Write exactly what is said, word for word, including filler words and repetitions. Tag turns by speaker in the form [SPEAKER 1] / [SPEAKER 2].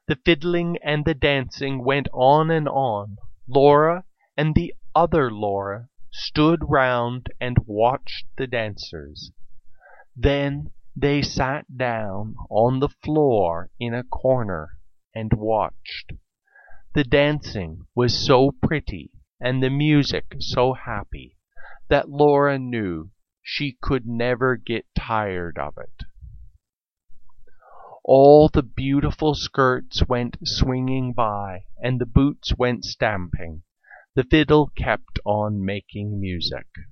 [SPEAKER 1] The fiddling and the dancing went on and on. Laura and the other Laura stood round and watched the dancers. Then they sat down on the floor in a corner and watched. The dancing was so pretty and the music so happy that Laura knew she could never get tired of it. All the beautiful skirts went swinging by, and the boots went stamping. The fiddle kept on making music.